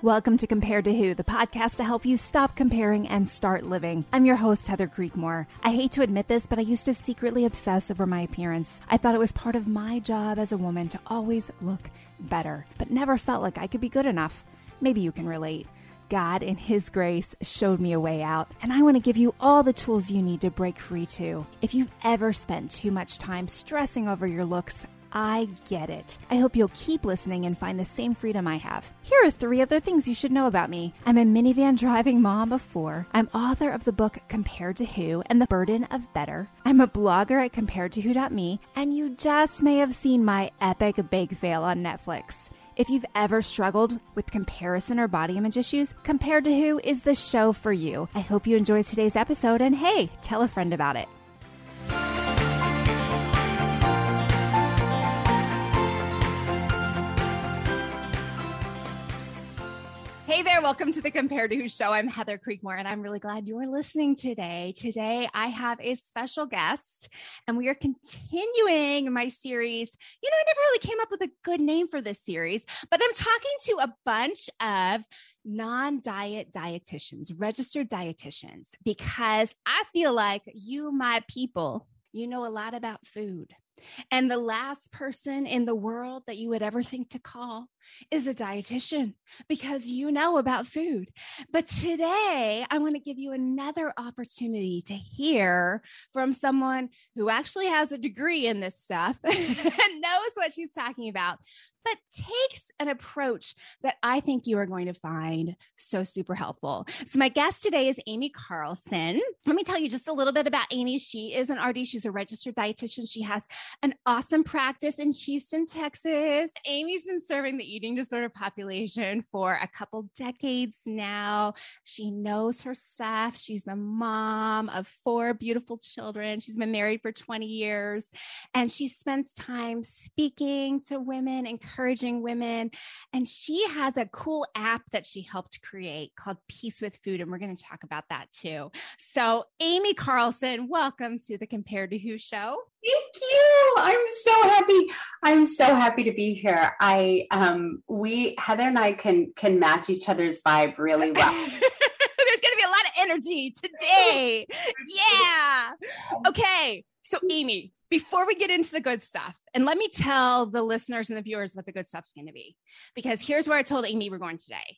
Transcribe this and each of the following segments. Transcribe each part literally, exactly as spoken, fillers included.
Welcome to Compared to Who, the podcast to help you stop comparing and start living. I'm your host, Heather Creekmore. I hate to admit this, but I used to secretly obsess over my appearance. I thought it was part of my job as a woman to always look better, but never felt like I could be good enough. Maybe you can relate. God, in His grace, showed me a way out, and I want to give you all the tools you need to break free too. If you've ever spent too much time stressing over your looks, I get it. I hope you'll keep listening and find the same freedom I have. Here are three other things you should know about me. I'm a minivan driving mom of four. I'm author of the book Compared to Who and the Burden of Better. I'm a blogger at compared to who dot me, and you just may have seen my epic bake fail on Netflix. If you've ever struggled with comparison or body image issues, Compared to Who is the show for you. I hope you enjoy today's episode, and hey, tell a friend about it. Hey there, welcome to the Compared to Who show. I'm Heather Creekmore, and I'm really glad you're listening today. Today, I have a special guest, and we are continuing my series. You know, I never really came up with a good name for this series, but I'm talking to a bunch of non-diet dietitians, registered dietitians, because I feel like you, my people, you know a lot about food. And the last person in the world that you would ever think to call is a dietitian, because you know about food. But today, I want to give you another opportunity to hear from someone who actually has a degree in this stuff and knows what she's talking about, but takes an approach that I think you are going to find so super helpful. So my guest today is Amy Carlson. Let me tell you just a little bit about Amy. She is an R D. She's a registered dietitian. She has an awesome practice in Houston, Texas. Amy's been serving the eating disorder population for a couple decades now. She knows her stuff. She's the mom of four beautiful children. She's been married for twenty years, and she spends time speaking to women, encouraging women. And she has a cool app that she helped create called Peace with Food. And we're going to talk about that too. So Amy Carlson, welcome to the Compared to Who show. Thank you. I'm so happy. I'm so happy to be here. I, um, we, Heather and I can, can match each other's vibe really well. There's going to be a lot of energy today. Yeah. Okay. So Amy, before we get into the good stuff, and let me tell the listeners and the viewers what the good stuff's going to be, because here's where I told Amy we're going today.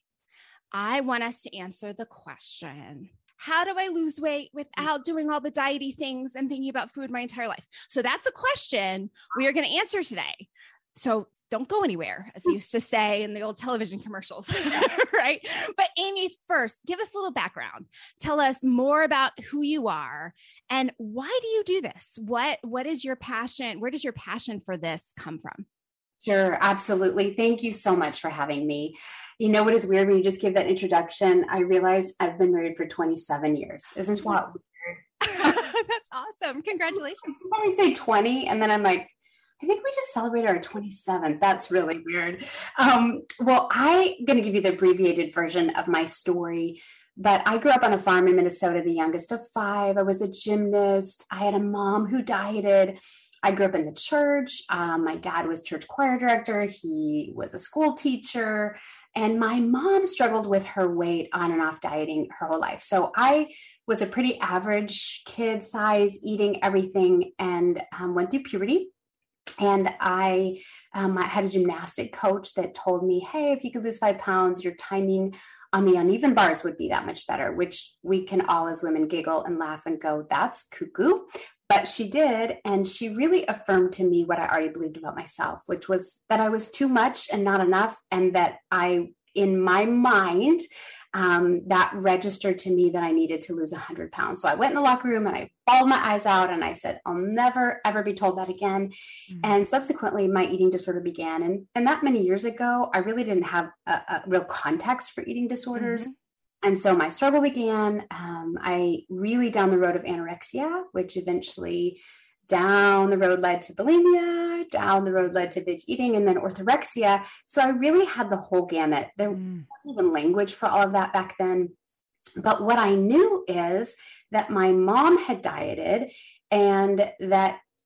I want us to answer the question, how do I lose weight without doing all the diety things and thinking about food my entire life? So that's the question we are going to answer today. So don't go anywhere, as they used to say in the old television commercials, right? But Amy, first, give us a little background. Tell us more about who you are and why do you do this? What, what is your passion? Where does your passion for this come from? Sure, absolutely. Thank you so much for having me. You know what is weird? When you just gave that introduction, I realized I've been married for twenty-seven years. Isn't that weird? That's awesome. Congratulations. I always say twenty, and then I'm like, I think we just celebrated our twenty-seventh. That's really weird. Um, well, I'm going to give you the abbreviated version of my story, but I grew up on a farm in Minnesota, the youngest of five. I was a gymnast. I had a mom who dieted. I grew up in the church. Um, my dad was church choir director. He was a school teacher. And my mom struggled with her weight on and off dieting her whole life. So I was a pretty average kid size, eating everything, and um, went through puberty. And I, um, I had a gymnastic coach that told me, hey, if you could lose five pounds, your timing on the uneven bars would be that much better, which we can all as women giggle and laugh and go, that's cuckoo. But she did. And she really affirmed to me what I already believed about myself, which was that I was too much and not enough. And that I, in my mind, um, that registered to me that I needed to lose one hundred pounds. So I went in the locker room and I bawled my eyes out and I said, I'll never, ever be told that again. Mm-hmm. And subsequently, my eating disorder began. And, and that many years ago, I really didn't have a, a real context for eating disorders. Mm-hmm. And so my struggle began. Um, I really down the road of anorexia, which eventually down the road led to bulimia, down the road led to binge eating, and then orthorexia. So I really had the whole gamut. There mm. wasn't even language for all of that back then. But what I knew is that my mom had dieted and that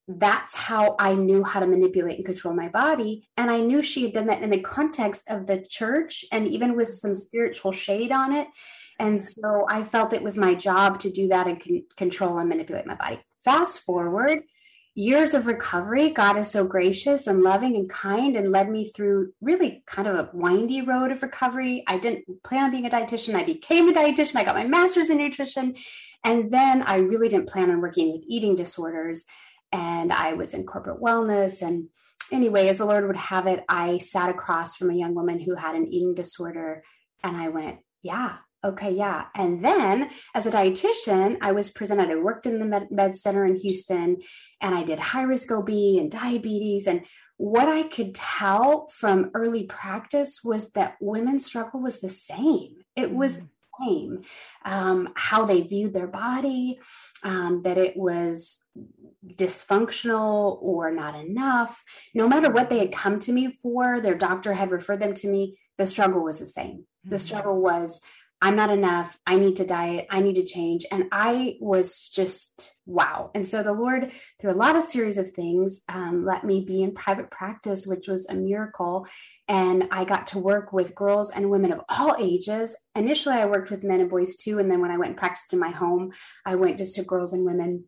that's how I knew how to manipulate and control my body. And I knew she had done that in the context of the church and even with some spiritual shade on it. And so I felt it was my job to do that and con- control and manipulate my body. Fast forward, years of recovery. God is so gracious and loving and kind and led me through really kind of a windy road of recovery. I didn't plan on being a dietitian. I became a dietitian. I got my master's in nutrition. And then I really didn't plan on working with eating disorders. And I was in corporate wellness. And anyway, as the Lord would have it, I sat across from a young woman who had an eating disorder. And I went, yeah, okay, yeah. And then as a dietitian, I was presented, I worked in the med, med center in Houston, and I did high risk O B and diabetes. And what I could tell from early practice was that women's struggle was the same. It was the same. Um, how they viewed their body, um, that it was dysfunctional or not enough. No matter what they had come to me for, their doctor had referred them to me, the struggle was the same. The struggle was, I'm not enough. I need to diet. I need to change. And I was just, wow. And so the Lord, through a lot of series of things, um, let me be in private practice, which was a miracle. And I got to work with girls and women of all ages. Initially, I worked with men and boys too. And then when I went and practiced in my home, I went just to girls and women.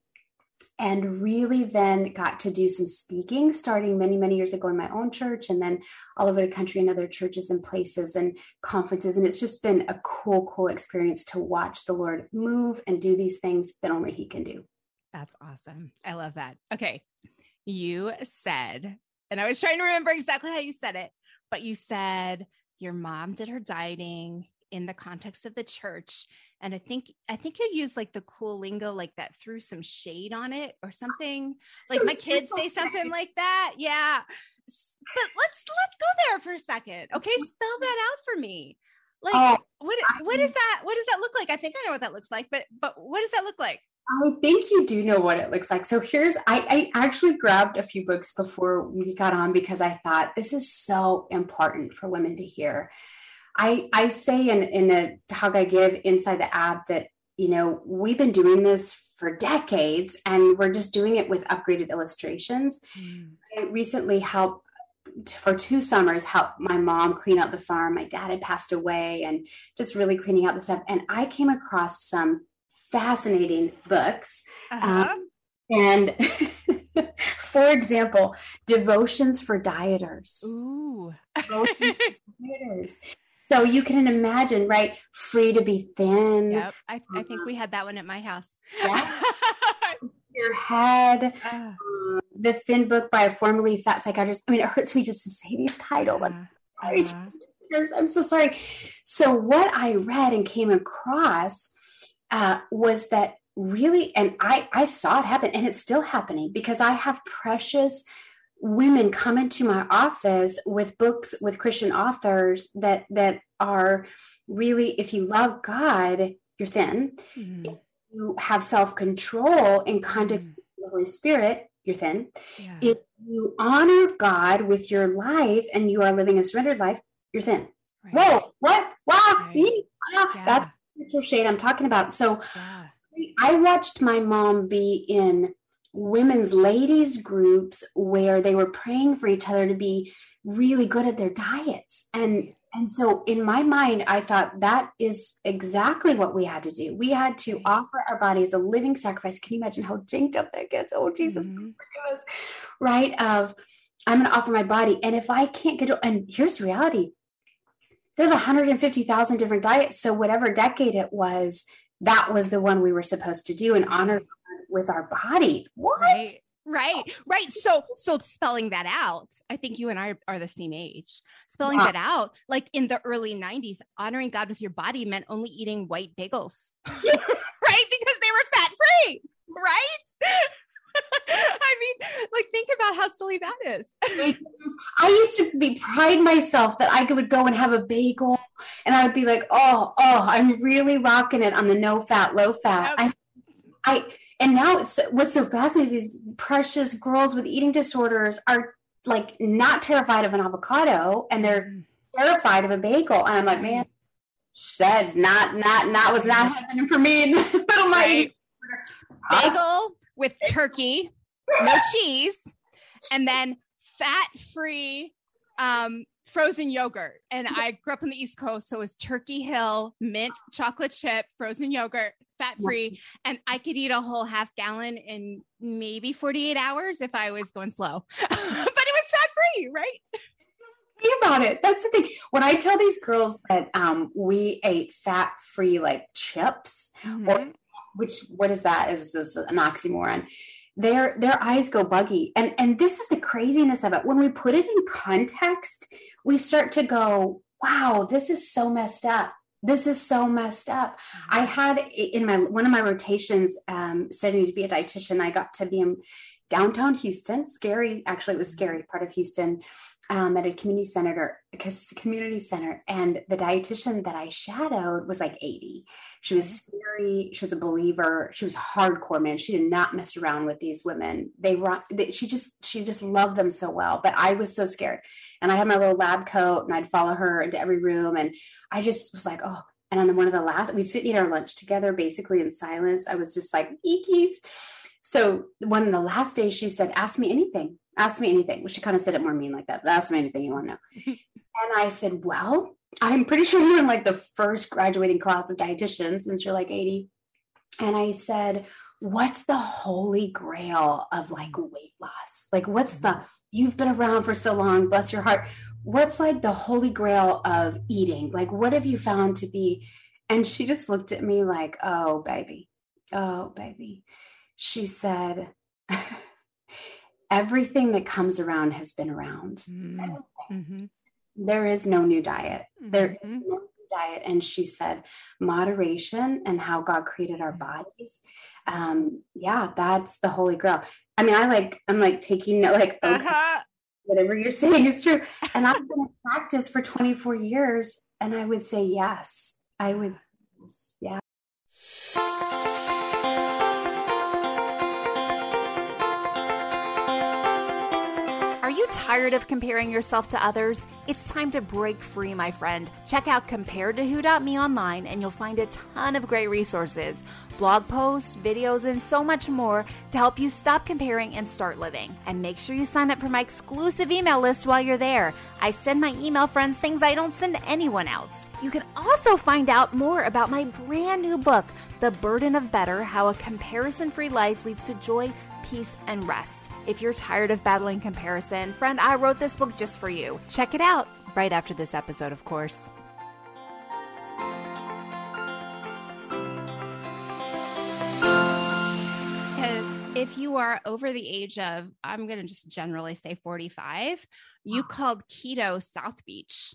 And really then got to do some speaking starting many, many years ago in my own church, and then all over the country in other churches and places and conferences. And it's just been a cool, cool experience to watch the Lord move and do these things that only he can do. That's awesome. I love that. Okay. You said, and I was trying to remember exactly how you said it, but you said your mom did her dieting in the context of the church. And I think, I think you use like the cool lingo, like that threw some shade on it or something. Like my kids say something like that. Yeah. But let's, let's go there for a second. Okay. Spell that out for me. Like oh, what, what is that? What does that look like? I think I know what that looks like, but, but what does that look like? I think you do know what it looks like. So here's, I, I actually grabbed a few books before we got on because I thought this is so important for women to hear. I, I say in, in a talk I give inside the app that, you know, we've been doing this for decades and we're just doing it with upgraded illustrations. Mm. I recently helped for two summers, help my mom clean out the farm. My dad had passed away and just really cleaning out the stuff. And I came across some fascinating books. Uh-huh. Um, and for example, devotions for dieters. Ooh. Devotions for dieters. So you can imagine, right? Free to be thin. Yep. I, I think we had that one at my house. Yeah. Your head. Uh, um, the Thin Book by a formerly fat psychiatrist. I mean, it hurts me just to say these titles. I'm sorry. Uh, I'm so sorry. So what I read and came across uh, was that really, and I, I saw it happen, and it's still happening because I have precious women come into my office with books with Christian authors that that are really, if you love God, you're thin. Mm-hmm. If you have self-control in context mm-hmm. of the Holy Spirit, you're thin. Yeah. If you honor God with your life and you are living a surrendered life, you're thin. Right. Whoa, what? Wow, right. ah, yeah. That's the shade I'm talking about. So yeah. I watched my mom be in women's ladies groups where they were praying for each other to be really good at their diets. And, and so in my mind, I thought that is exactly what we had to do. We had to offer our body as a living sacrifice. Can you imagine how jinked up that gets? Oh, Jesus, mm-hmm. forgive us. Right? Of, I'm going to offer my body. And if I can't get, and here's the reality, there's one hundred fifty thousand different diets. So whatever decade it was, that was the one we were supposed to do and honor with our body. What? Right, right, right. So, so spelling that out, I think you and I are the same age. Spelling yeah. that out, like in the early nineties, honoring God with your body meant only eating white bagels, right? Because they were fat free, right? I mean, like, think about how silly that is. I used to be pride myself that I would go and have a bagel and I would be like, oh, oh, I'm really rocking it on the no fat, low fat. Yep. I, I, and now it's, what's so fascinating is these precious girls with eating disorders are like not terrified of an avocado and they're terrified of a bagel. And I'm like, man, that's not, not, not, was not happening for me in the middle of my right. Bagel with turkey no cheese, and then fat-free um, frozen yogurt. And I grew up on the East Coast, so it was Turkey Hill, mint chocolate chip, frozen yogurt, fat-free. And I could eat a whole half gallon in maybe forty-eight hours if I was going slow. But it was fat-free, right? Think about it. That's the thing. When I tell these girls that um, we ate fat-free like chips, mm-hmm. or which, what is that? Is this an oxymoron? Their their eyes go buggy. And and this is the craziness of it. When we put it in context, we start to go, wow, this is so messed up. This is so messed up. I had in my one of my rotations um, studying to be a dietitian, I got to be in downtown Houston, scary. Actually, it was scary part of Houston, um, at a community center, because community center. And the dietitian that I shadowed was like eighty. She was scary. She was a believer. She was hardcore, man. She did not mess around with these women. They were, they, she just, she just loved them so well. But I was so scared. And I had my little lab coat and I'd follow her into every room. And I just was like, oh, and on the, one of the last, we'd sit and eat our lunch together, basically in silence. I was just like, eekies. So one of the last days she said, ask me anything, ask me anything. Well, she kind of said it more mean like that, but ask me anything you want to know. And I said, well, I'm pretty sure you're in like the first graduating class of dietitians since you're like eighty. And I said, what's the holy grail of like weight loss? Like, what's the, you've been around for so long, bless your heart. What's like the holy grail of eating? Like, what have you found to be? And she just looked at me like, oh, baby, oh, baby. She said, everything that comes around has been around. Mm-hmm. There is no new diet. Mm-hmm. There is no new diet. And she said, moderation and how God created our bodies. Um, yeah, that's the holy grail. I mean, I like, I'm like taking like, okay, uh-huh. whatever you're saying is true. And I've been in practice for twenty-four years. And I would say, yes, I would. Yeah. Are you tired of comparing yourself to others? It's time to break free, my friend. Check out compare to who dot me online and you'll find a ton of great resources, blog posts, videos, and so much more to help you stop comparing and start living. And make sure you sign up for my exclusive email list while you're there. I send my email friends things I don't send anyone else. You can also find out more about my brand new book, The Burden of Better: How a Comparison-Free Life Leads to Joy, Peace, and Rest. If you're tired of battling comparison, friend, I wrote this book just for you. Check it out right after this episode, of course. Because if you are over the age of, I'm going to just generally say forty-five, you called keto South Beach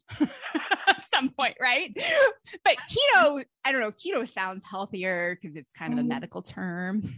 at some point, right? But keto, I don't know, keto sounds healthier because it's kind of a medical term.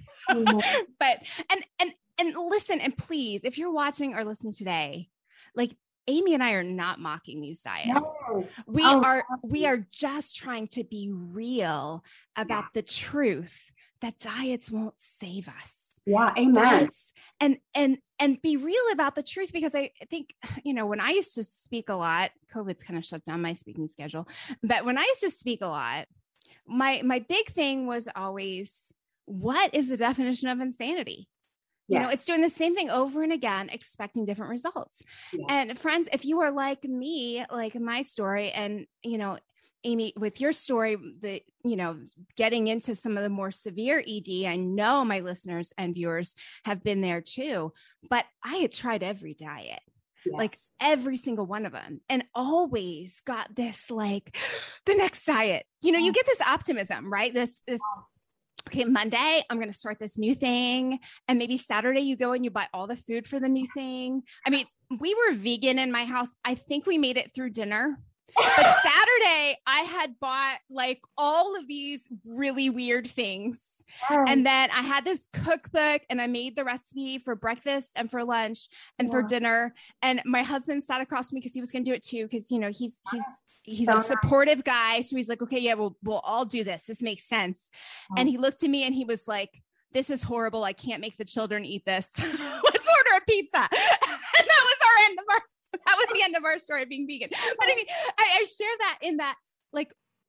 But, and, and, and listen, and please, if you're watching or listening today, like Amy and I are not mocking these diets. No. We oh, are, we are just trying to be real about yeah. the truth that diets won't save us. Yeah. Amen. Diets, and, and, and be real about the truth, because I think, you know, when I used to speak a lot, COVID's kind of shut down my speaking schedule, but when I used to speak a lot, my, my big thing was always, what is the definition of insanity? Yes. You know, it's doing the same thing over and again, expecting different results. Yes. And friends, if you are like me, like my story, and, you know, Amy, with your story, the, you know, getting into some of the more severe E D, I know my listeners and viewers have been there too, but I had tried every diet, yes. like every single one of them, and always got this, like the next diet, you know, you get this optimism, right? This, this, okay, Monday, I'm going to start this new thing. And maybe Saturday you go and you buy all the food for the new thing. I mean, we were vegan in my house. I think we made it through dinner. But Saturday, I had bought like all of these really weird things. Oh. And then I had this cookbook and I made the recipe for breakfast and for lunch and yeah. for dinner. And my husband sat across from me because he was going to do it too. Because, you know, he's, he's, he's so a supportive nice. guy. So he's like, okay, yeah, we'll, we'll all do this. This makes sense. Yes. And he looked at me and he was like, this is horrible. I can't make the children eat this. Let's order a pizza. And that was our end of our That was the end of our story of being vegan. But I mean, I, I share that in that, like,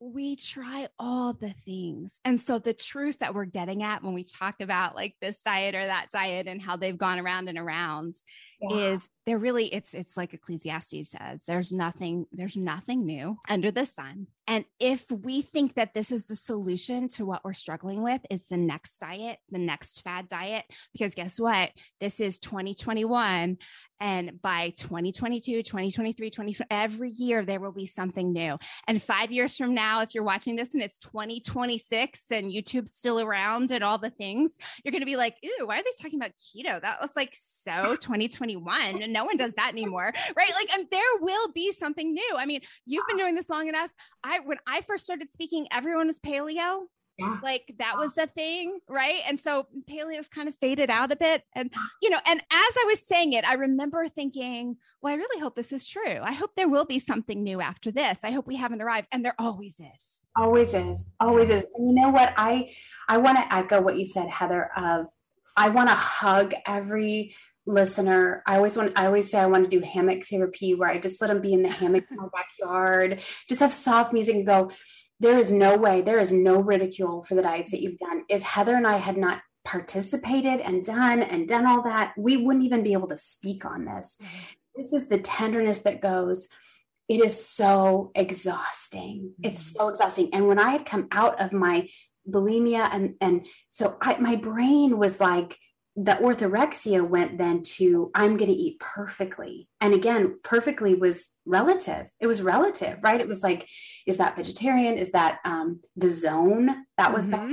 we try all the things. And so the truth that we're getting at when we talk about like this diet or that diet and how they've gone around and around yeah. is they're really, it's, it's like Ecclesiastes says, there's nothing, there's nothing new under the sun. And if we think that this is the solution to what we're struggling with is the next diet, the next fad diet, because guess what? This is twenty twenty-one. And by twenty twenty-two, twenty twenty-three, twenty, every year there will be something new. And five years from now, if you're watching this and it's twenty twenty-six and YouTube's still around and all the things, you're going to be like, ooh, why are they talking about keto? That was like so twenty twenty-one and no one does that anymore, right? Like, and there will be something new. I mean, you've been doing this long enough. I, when I first started speaking, everyone was paleo. Yeah. Like that was the thing. Right. And so paleo's kind of faded out a bit. And, you know, and as I was saying it, I remember thinking, well, I really hope this is true. I hope there will be something new after this. I hope we haven't arrived. And there always is. Always is. Always is. And you know what? I, I want to echo what you said, Heather, of I want to hug every listener. I always want, I always say I want to do hammock therapy where I just let them be in the hammock in my backyard, just have soft music and go, there is no way, there is no ridicule for the diets that you've done. If Heather and I had not participated and done and done all that, we wouldn't even be able to speak on this. Mm-hmm. This is the tenderness that goes, it is so exhausting. Mm-hmm. It's so exhausting. And when I had come out of my bulimia and, and so I, my brain was like, the orthorexia went then to, I'm going to eat perfectly. And again, perfectly was relative. It was relative, right? It was like, is that vegetarian? Is that um, the zone that was mm-hmm. back?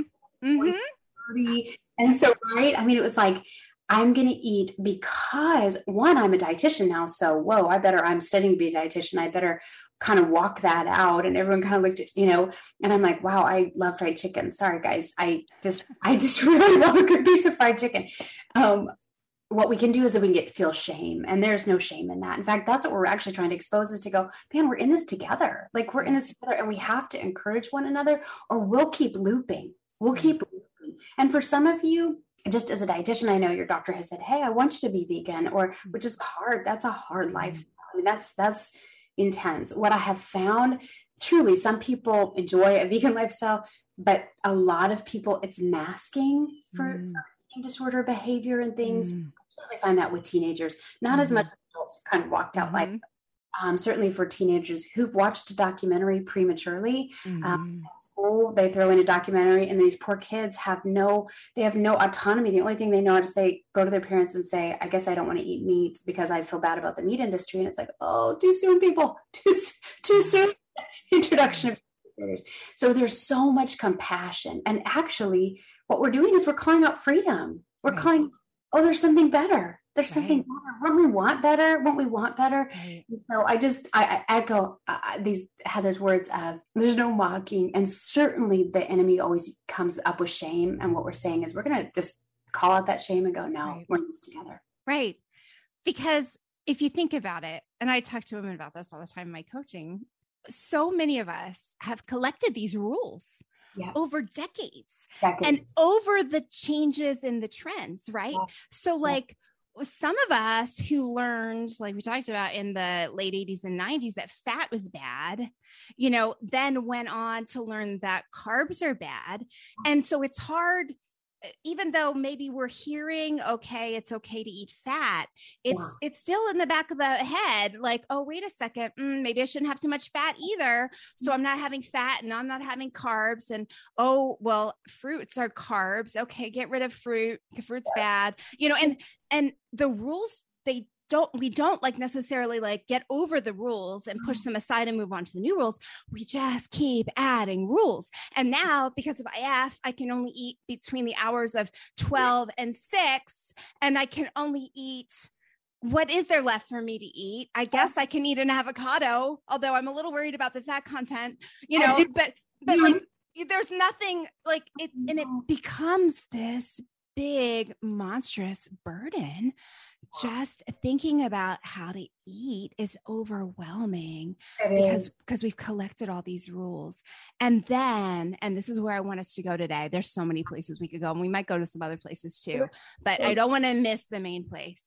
Mm-hmm. And so, right. I mean, it was like, I'm going to eat because one, I'm a dietitian now. So, whoa, I better, I'm studying to be a dietitian. I better kind of walk that out. And everyone kind of looked at, you know, and I'm like, wow, I love fried chicken. Sorry, guys. I just, I just really love a good piece of fried chicken. Um, what we can do is that we can get feel shame, and there's no shame in that. In fact, that's what we're actually trying to expose is to go, man, we're in this together. Like we're in this together and we have to encourage one another or we'll keep looping. We'll keep looping. And for some of you, just as a dietitian, I know your doctor has said, hey, I want you to be vegan, or which is hard. That's a hard lifestyle. I mean, that's, that's intense. What I have found, truly, some people enjoy a vegan lifestyle, but a lot of people, it's masking for, mm. for eating disorder behavior and things. Mm. I certainly find that with teenagers, not mm-hmm. as much as adults who've kind of walked out mm-hmm. like Um, certainly for teenagers who've watched a documentary prematurely, mm-hmm. um, at school, they throw in a documentary and these poor kids have no, they have no autonomy. The only thing they know how to say, go to their parents and say, I guess I don't want to eat meat because I feel bad about the meat industry. And it's like, oh, too soon, people, too, too soon. Introduction of disorders. So there's so much compassion. And actually what we're doing is we're calling out freedom. We're right. calling, oh, there's something better. There's something right. better. Won't we want better? Won't we want better? Right. And so I just, I, I echo uh, these Heather's words of there's no mocking. And certainly the enemy always comes up with shame. And what we're saying is we're going to just call out that shame and go, no, right. we're in this together. Right. Because if you think about it, and I talk to women about this all the time in my coaching, so many of us have collected these rules yeah. over decades, decades and over the changes in the trends, right? Yeah. So like, yeah. some of us who learned, like we talked about in the late eighties and nineties, that fat was bad, you know, then went on to learn that carbs are bad. And so it's hard, even though maybe we're hearing, okay, it's okay to eat fat. It's, yeah. it's still in the back of the head. Like, oh, wait a second. Mm, maybe I shouldn't have too much fat either. So I'm not having fat and I'm not having carbs. And, oh, well, fruits are carbs. Okay. Get rid of fruit. The fruit's bad, you know, and, and the rules, they don't, we don't like necessarily like get over the rules and push them aside and move on to the new rules. We just keep adding rules. And now because of I F, I can only eat between the hours of twelve and six, and I can only eat, what is there left for me to eat? I guess I can eat an avocado, although I'm a little worried about the fat content, you know, but, but like, there's nothing like it, and it becomes this big, monstrous burden. Just thinking about how to eat is overwhelming it because, is. because we've collected all these rules. And then, and this is where I want us to go today. There's so many places we could go, and we might go to some other places too, but I don't want to miss the main place.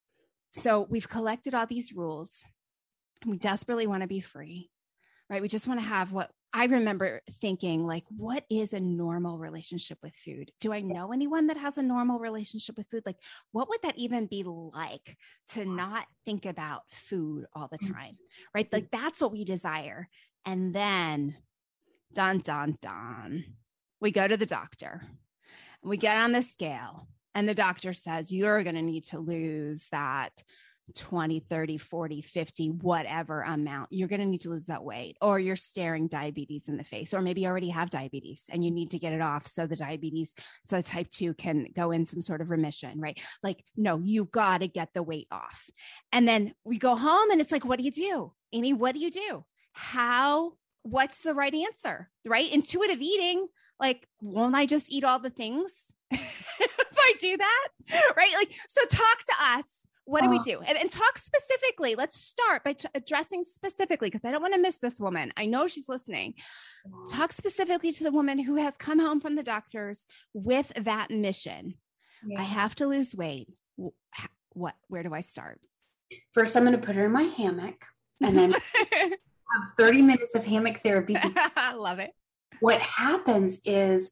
So we've collected all these rules. We desperately want to be free, right? We just want to have what I remember thinking, like, what is a normal relationship with food? Do I know anyone that has a normal relationship with food? Like, what would that even be like to not think about food all the time, right? Like, that's what we desire. And then, dun, dun, dun, we go to the doctor, we get on the scale, and the doctor says, you're going to need to lose that twenty, thirty, forty, fifty, whatever amount. You're going to need to lose that weight, or you're staring diabetes in the face, or maybe you already have diabetes and you need to get it off. So the diabetes, so type two can go in some sort of remission, right? Like, no, you got to get the weight off. And then we go home and it's like, what do you do? Amy, what do you do? How, what's the right answer, right? Intuitive eating, like, won't I just eat all the things if I do that? Right? Like, so talk to us. What do we do? And, and talk specifically. Let's start by t- addressing specifically, because I don't want to miss this woman. I know she's listening. Talk specifically to the woman who has come home from the doctors with that mission. Yeah. I have to lose weight. What, where do I start? First, I'm going to put her in my hammock and then have thirty minutes of hammock therapy. I love it. What happens is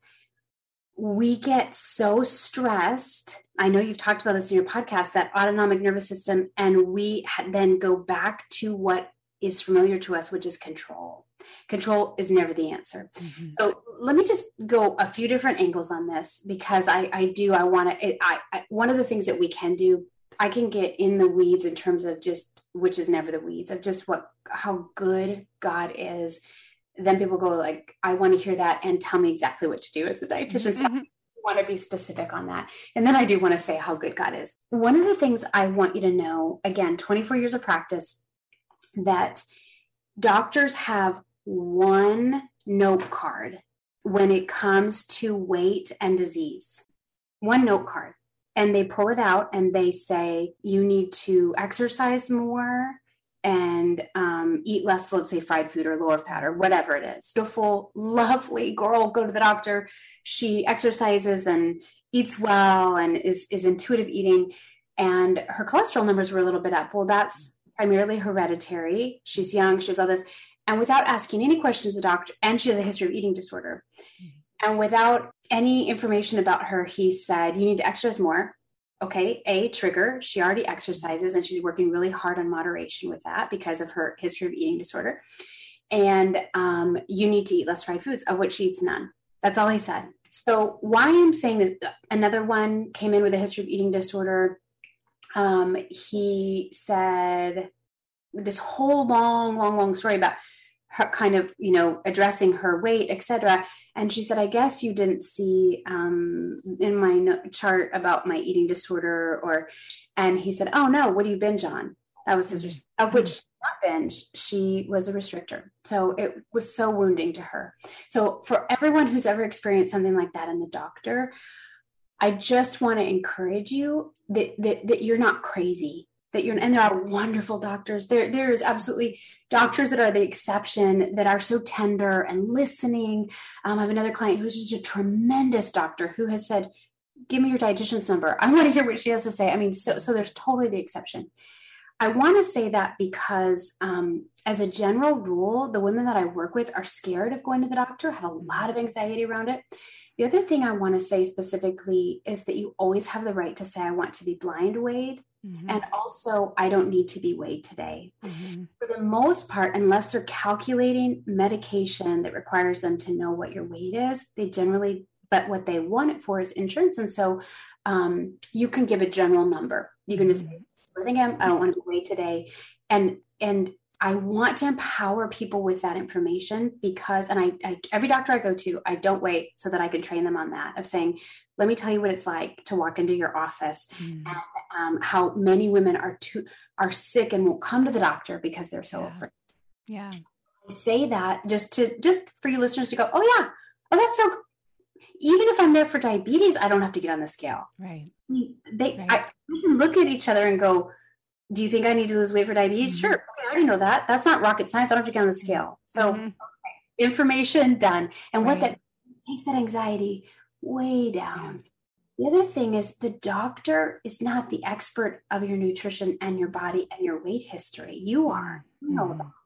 we get so stressed. I know you've talked about this in your podcast, that autonomic nervous system, and we ha- then go back to what is familiar to us, which is control. Control is never the answer. Mm-hmm. So let me just go a few different angles on this, because I, I do, I want to, I, I, one of the things that we can do, I can get in the weeds in terms of just, which is never the weeds, of just what, how good God is. Then people go like, I want to hear that and tell me exactly what to do as a dietitian. So mm-hmm. I want to be specific on that. And then I do want to say how good God is. One of the things I want you to know, again, twenty-four years of practice, that doctors have one note card when it comes to weight and disease. One note card. And they pull it out and they say, you need to exercise more and um, eat less, let's say fried food or lower fat or whatever it is. Beautiful, lovely girl, go to the doctor. She exercises and eats well and is, is intuitive eating. And her cholesterol numbers were a little bit up. Well, that's primarily hereditary. She's young, she has all this. And without asking any questions to the doctor, and she has a history of eating disorder. And without any information about her, he said, you need to exercise more. Okay, a trigger, she already exercises and she's working really hard on moderation with that because of her history of eating disorder. And um, you need to eat less fried foods, of which she eats none. That's all he said. So why I'm saying this, another one came in with a history of eating disorder. Um, he said this whole long, long, long story about her kind of, you know, addressing her weight, et cetera. And she said, I guess you didn't see um, in my no- chart about my eating disorder, or, and he said, oh no, what do you binge on? That was his, rest- of which not binge, she was a restrictor. So it was so wounding to her. So for everyone who's ever experienced something like that in the doctor, I just want to encourage you that, that, that you're not crazy. That you're, and there are wonderful doctors. There, there is absolutely doctors that are the exception, that are so tender and listening. Um, I have another client who's just a tremendous doctor who has said, give me your dietitian's number. I want to hear what she has to say. I mean, so, so there's totally the exception. I want to say that because um, as a general rule, the women that I work with are scared of going to the doctor, have a lot of anxiety around it. The other thing I want to say specifically is that you always have the right to say, I want to be blind weighed. Mm-hmm. And also, I don't need to be weighed today. Mm-hmm. For the most part, unless they're calculating medication that requires them to know what your weight is, they generally, but what they want it for is insurance. And so um, you can give a general number. You can just say, I think I'm, I don't want to be weighed today. And, and I want to empower people with that information because, and I, I, every doctor I go to, I don't wait so that I can train them on that, of saying, let me tell you what it's like to walk into your office mm. and um, how many women are too, are sick and won't come to the doctor because they're so yeah. afraid. Yeah. I say that just to, just for you listeners to go, oh yeah, oh, that's so, even if I'm there for diabetes, I don't have to get on the scale. Right. I mean, they, right. I, we can look at each other and go, do you think I need to lose weight for diabetes? Mm-hmm. Sure. Okay, I already know that. That's not rocket science. I don't have to get on the scale. So mm-hmm. okay, information done. And right. what that takes that anxiety way down. Yeah. The other thing is the doctor is not the expert of your nutrition and your body and your weight history. You are. You know mm-hmm. that.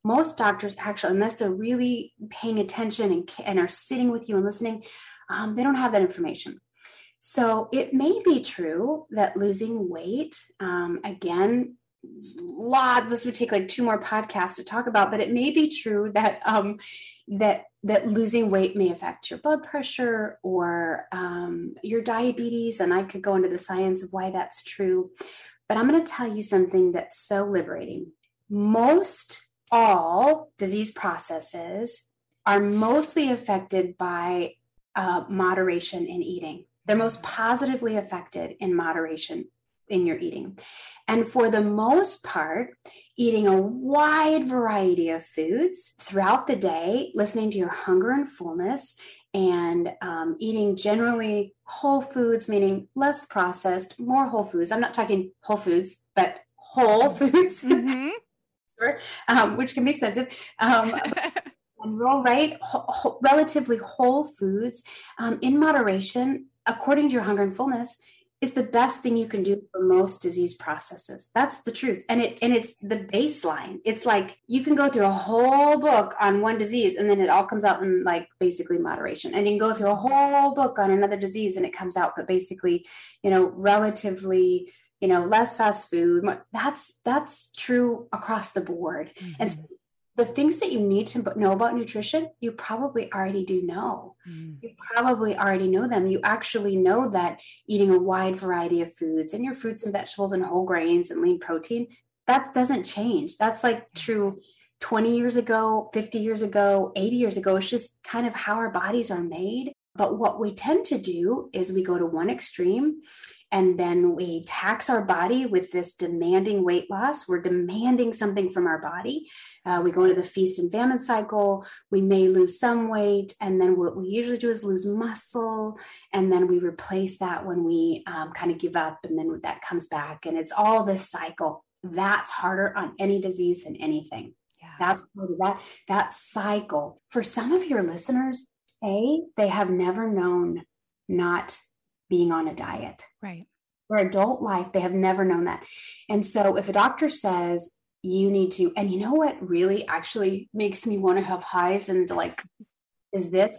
most doctors actually, unless they're really paying attention and, and are sitting with you and listening, um, they don't have that information. So it may be true that losing weight, um, again, lot, this would take like two more podcasts to talk about, but it may be true that, um, that, that losing weight may affect your blood pressure or um, your diabetes. And I could go into the science of why that's true, but I'm going to tell you something that's so liberating. Most all disease processes are mostly affected by uh, moderation in eating. They're most positively affected in moderation in your eating. And for the most part, eating a wide variety of foods throughout the day, listening to your hunger and fullness, and um, eating generally whole foods, meaning less processed, more whole foods. I'm not talking whole foods, but whole foods, mm-hmm. um, which can be expensive. Um, and real, right? Ho- ho- relatively whole foods um, in moderation, according to your hunger and fullness, is the best thing you can do for most disease processes. That's the truth. And it and it's the baseline. It's like you can go through a whole book on one disease and then it all comes out in like basically moderation. And you can go through a whole book on another disease and it comes out, but basically, you know, relatively, you know, less fast food. That's that's true across the board. Mm-hmm. And so the things that you need to know about nutrition, you probably already do know. Mm. You probably already know them. You actually know that eating a wide variety of foods and your fruits and vegetables and whole grains and lean protein, that doesn't change. That's like true twenty years ago, fifty years ago, eighty years ago. It's just kind of how our bodies are made. But what we tend to do is we go to one extreme and then we tax our body with this demanding weight loss. We're demanding something from our body. Uh, we go into the feast and famine cycle. We may lose some weight. And then what we usually do is lose muscle. And then we replace that when we um, kind of give up. And then that comes back. And it's all this cycle. That's harder on any disease than anything. Yeah. That's part of that, that cycle. For some of your listeners, A, they have never known not being on a diet. Right. For adult life, they have never known that. And so if a doctor says you need to, and you know what really actually makes me want to have hives and like, is this,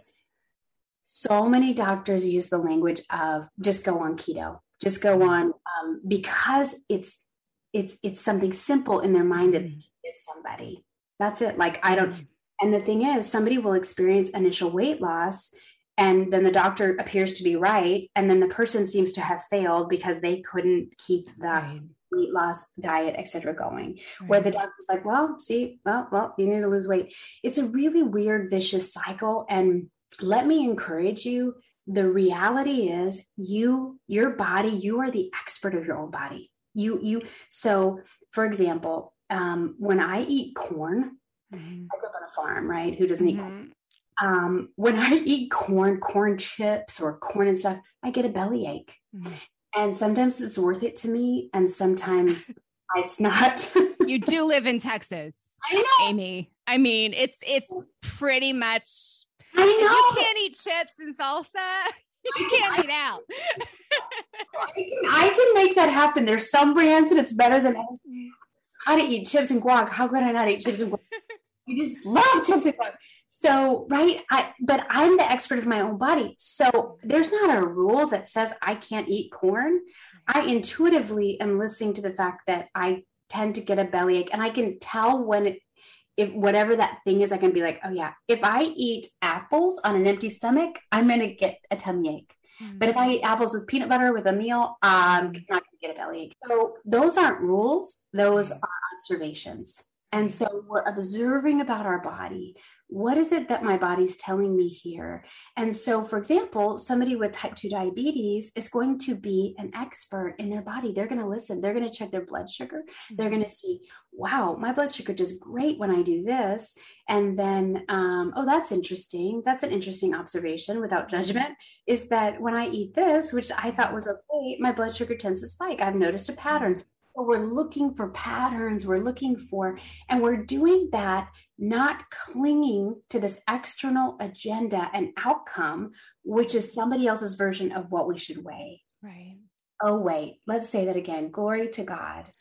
so many doctors use the language of just go on keto, just go on, um, because it's, it's, it's something simple in their mind that they can give somebody. That's it. Like, I don't, and the thing is, somebody will experience initial weight loss and then the doctor appears to be right. And then the person seems to have failed because they couldn't keep the right. weight loss diet, et cetera, going. Right. Where the doctor's like, well, see, well, well, you need to lose weight. It's a really weird, vicious cycle. And let me encourage you. The reality is you, your body, you are the expert of your own body. You, you, so for example, um, when I eat corn, mm-hmm. I grew up on a farm, right? Who doesn't mm-hmm. eat corn? Um, when I eat corn, corn chips or corn and stuff, I get a bellyache. Mm-hmm. And sometimes it's worth it to me. And sometimes it's not. You do live in Texas. I know. Amy. I mean, it's, it's pretty much, I know. If you can't eat chips and salsa, you can't eat out. I, can, I can make that happen. There's some brands and it's better than others. How to eat chips and guac. How could I not eat chips and guac? I just love chips and guac. So, right. I, but I'm the expert of my own body. So there's not a rule that says I can't eat corn. I intuitively am listening to the fact that I tend to get a bellyache and I can tell when it, if whatever that thing is, I can be like, oh yeah, if I eat apples on an empty stomach, I'm going to get a tummy ache. Mm-hmm. But if I eat apples with peanut butter with a meal, I'm not going to get a bellyache. So those aren't rules. Those are observations. And so we're observing about our body. What is it that my body's telling me here? And so, for example, somebody with type two diabetes is going to be an expert in their body. They're going to listen. They're going to check their blood sugar. Mm-hmm. They're going to see, wow, my blood sugar does great when I do this. And then, um, oh, that's interesting. That's an interesting observation without judgment, is that when I eat this, which I thought was okay, my blood sugar tends to spike. I've noticed a pattern. So we're looking for patterns, we're looking for, and we're doing that, not clinging to this external agenda and outcome, which is somebody else's version of what we should weigh. Right. Oh, wait, let's say that again. Glory to God.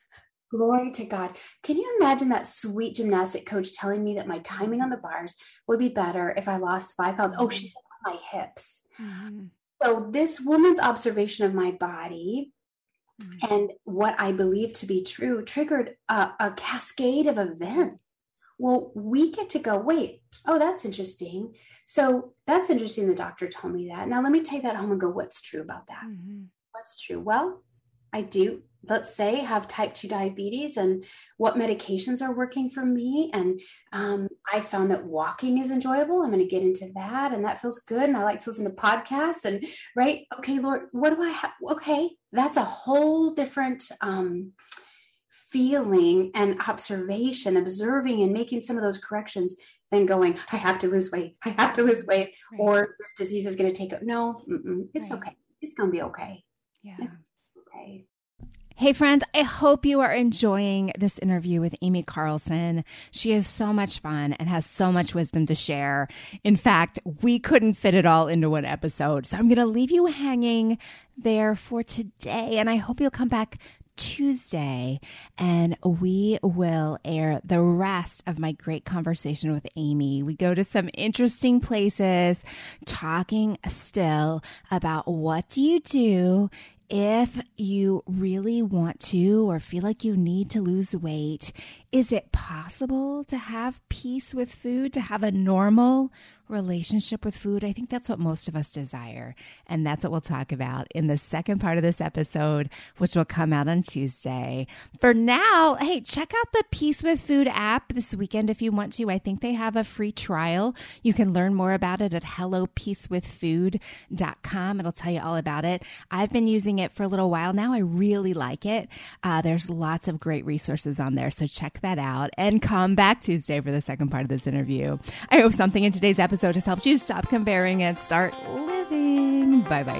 Glory to God. Can you imagine that sweet gymnastic coach telling me that my timing on the bars would be better if I lost five pounds? Oh, she said my hips. Mm-hmm. So this woman's observation of my body mm-hmm. and what I believe to be true triggered a, a cascade of events. Well, we get to go, wait, oh, that's interesting. So that's interesting. The doctor told me that. Now let me take that home and go, what's true about that? Mm-hmm. What's true? Well, I do, let's say, have type two diabetes, and what medications are working for me. And um, I found that walking is enjoyable. I'm going to get into that, and that feels good. And I like to listen to podcasts and right. Okay, Lord, what do I have? Okay. That's a whole different um, feeling and observation, observing and making some of those corrections than going, I have to lose weight. I have to lose weight right. or this disease is going to take it. No, mm-mm, it's right. okay. It's going to be okay. Yeah. It's okay. Hey, friend, I hope you are enjoying this interview with Amy Carlson. She is so much fun and has so much wisdom to share. In fact, we couldn't fit it all into one episode. So I'm going to leave you hanging there for today. And I hope you'll come back Tuesday and we will air the rest of my great conversation with Amy. We go to some interesting places, talking still about what do you do if you really want to or feel like you need to lose weight. Is it possible to have peace with food, to have a normal relationship with food? I think that's what most of us desire. And that's what we'll talk about in the second part of this episode, which will come out on Tuesday. For now, hey, check out the Peace with Food app this weekend if you want to. I think they have a free trial. You can learn more about it at hello peace with food dot com. It'll tell you all about it. I've been using it for a little while now. I really like it. Uh, there's lots of great resources on there. So check that out and come back Tuesday for the second part of this interview. I hope something in today's episode has helped you stop comparing and start living. Bye-bye.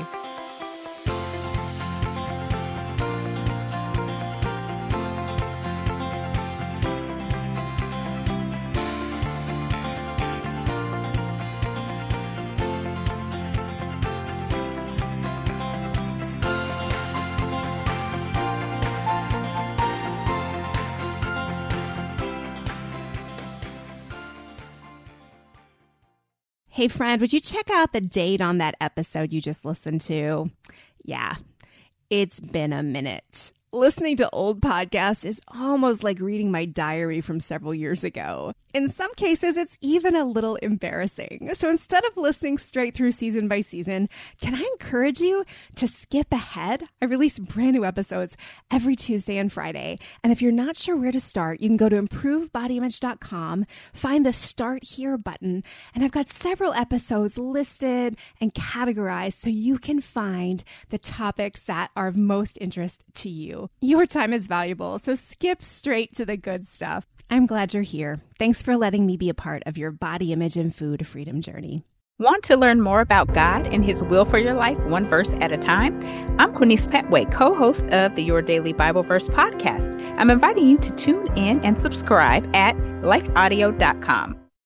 Hey, friend, would you check out the date on that episode you just listened to? Yeah, it's been a minute. Listening to old podcasts is almost like reading my diary from several years ago. In some cases, it's even a little embarrassing. So instead of listening straight through season by season, can I encourage you to skip ahead? I release brand new episodes every Tuesday and Friday. And if you're not sure where to start, you can go to improve body image dot com, find the Start Here button, and I've got several episodes listed and categorized so you can find the topics that are of most interest to you. Your time is valuable, so skip straight to the good stuff. I'm glad you're here. Thanks for letting me be a part of your body image and food freedom journey. Want to learn more about God and His will for your life, one verse at a time? I'm Quinice Petway, co-host of the Your Daily Bible Verse podcast. I'm inviting you to tune in and subscribe at life audio dot com.